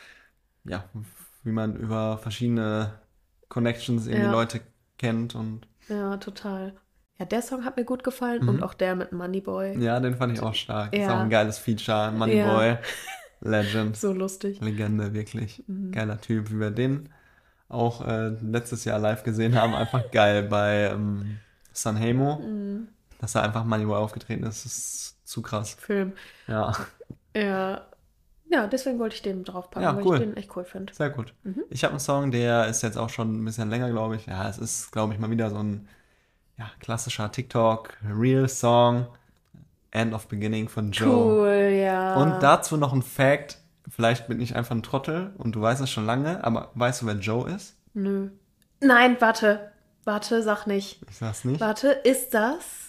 ja, wie man über verschiedene Connections irgendwie Ja. Leute kennt und Ja, total. Ja, der Song hat mir gut gefallen und Mhm. auch der mit Moneyboy. ja, den fand ich auch stark. Ist Ja. auch ein geiles Feature, Moneyboy, Legend, So lustig. Legende, wirklich. Mhm. Geiler Typ, wie wir den auch äh, letztes Jahr live gesehen haben, einfach geil bei ähm, Sanremo, Mhm. dass er einfach Moneyboy aufgetreten ist, ist zu krass. Film. Ja, Ja. Ja, deswegen wollte ich den draufpacken, Ja, weil cool. ich den echt cool finde. sehr gut. Mhm. Ich habe einen Song, der ist jetzt auch schon ein bisschen länger, glaube ich. Ja, es ist, glaube ich, mal wieder so ein ja, klassischer TikTok-Real-Song. End of Beginning von Joe. Cool, ja. Und dazu noch ein Fact. Vielleicht bin ich einfach ein Trottel und du weißt es schon lange, aber weißt du, wer Joe ist? Nö. Nein, warte. Warte, sag nicht. Ich sag's nicht. Warte, ist das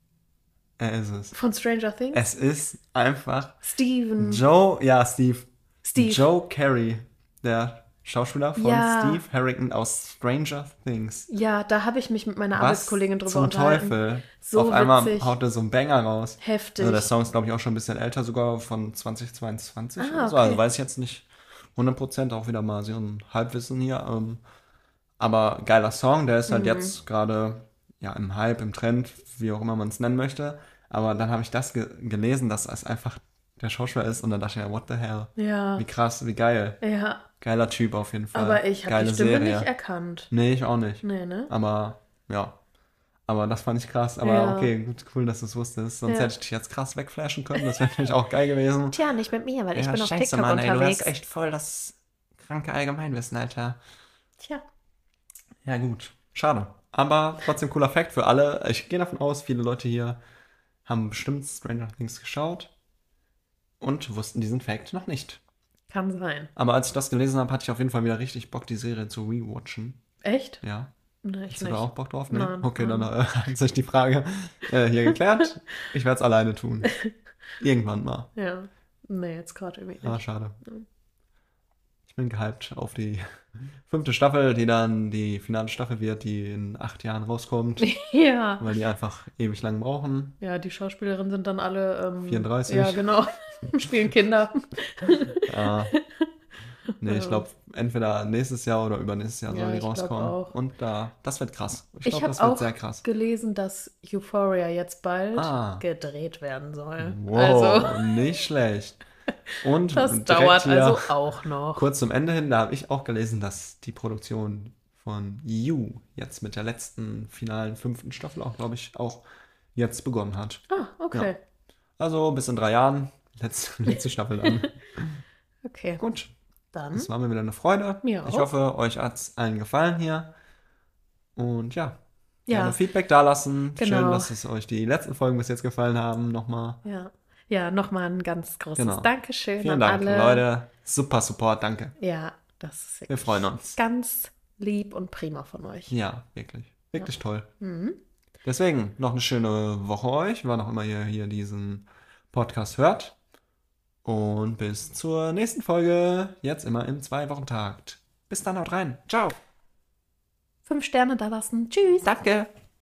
Er ist es. von Stranger Things? Es ist einfach Steven. Joe, ja, Steve. Steve. Joe Carey, der Schauspieler von Ja. Steve Harrington aus Stranger Things. Ja, da habe ich mich mit meiner Was Arbeitskollegin drüber zum unterhalten. Teufel? So Auf einmal witzig. haut er so einen Banger raus. Heftig. Also der Song ist, glaube ich, auch schon ein bisschen älter, sogar von zwanzig zweiundzwanzig Ah, oder so. okay. Also weiß ich jetzt nicht hundert Prozent, auch wieder mal so ein Halbwissen hier. Ähm, aber geiler Song, der ist halt Mhm. jetzt gerade ja im Hype, im Trend, wie auch immer man es nennen möchte. Aber dann habe ich das ge gelesen, dass es einfach der Schauspieler ist und dann dachte ich mir, what the hell? Ja. Wie krass, wie geil. Ja, Geiler Typ auf jeden Fall. aber ich habe Geile die Stimme Serie. nicht erkannt. Nee, ich auch nicht. Nee, ne? Aber ja. Aber das fand ich krass. Aber Ja. okay, gut, cool, dass du es wusstest. Sonst Ja. hätte ich dich jetzt krass wegflashen können. Das wäre natürlich auch geil gewesen. Tja, nicht mit mir, weil ich Ja, bin auf scheiße, TikTok Mann, ey, du unterwegs. hast echt voll das kranke Allgemeinwissen, Alter. Tja. Ja, gut. Schade. Aber trotzdem cooler Fact für alle. Ich gehe davon aus, viele Leute hier haben bestimmt Stranger Things geschaut und wussten diesen Fact noch nicht. Kann sein. Aber als ich das gelesen habe, hatte ich auf jeden Fall wieder richtig Bock, die Serie zu rewatchen. Echt? Ja. Nee, ich Hast du nicht. da auch Bock drauf? Nee? Nein, Okay, dann nein. äh, hat sich die Frage äh, hier geklärt. Ich werde es alleine tun. Irgendwann mal. Ja. Nee, jetzt gerade irgendwie Ah, nicht. schade. Ich bin gehypt auf die fünfte Staffel, die dann die finale Staffel wird, die in acht Jahren rauskommt, Ja. weil die einfach ewig lang brauchen. Ja, die Schauspielerinnen sind dann alle ähm, vierunddreißig. Ja, genau. Spielen Kinder. Ja. Nee, ich Ja. glaube, entweder nächstes Jahr oder übernächstes Jahr Ja, soll die ich glaub rauskommen. auch. Und da, das wird krass. Ich Ich glaube, habe das wird auch sehr krass. gelesen, dass Euphoria jetzt bald Ah. gedreht werden soll. Wow, Also, nicht schlecht. Und das direkt dauert hier also auch noch. kurz zum Ende hin, da habe ich auch gelesen, dass die Produktion von You jetzt mit der letzten finalen fünften Staffel auch, glaube ich, auch jetzt begonnen hat. Ah, okay. Also bis in drei Jahren, letzte, letzte Staffel dann. Okay. Gut, Dann. das war mir wieder eine Freude. Mir Ich auch. hoffe, euch hat es allen gefallen hier. Und ja, Gerne Ja, Feedback dalassen. Genau. Schön, dass es euch die letzten Folgen bis jetzt gefallen haben. Nochmal. ja. Ja, nochmal ein ganz großes Genau. Dankeschön Vielen an Dank, alle. Leute. Super Support, danke. Ja, das ist Wir wirklich freuen uns. ganz lieb und prima von euch. Ja, wirklich. Wirklich toll. Mhm. Deswegen noch eine schöne Woche euch, wann auch immer ihr hier diesen Podcast hört. Und bis zur nächsten Folge. Jetzt immer im Zwei-Wochen-Takt. Bis dann, haut rein. Ciao. Fünf Sterne da lassen. Tschüss. Danke.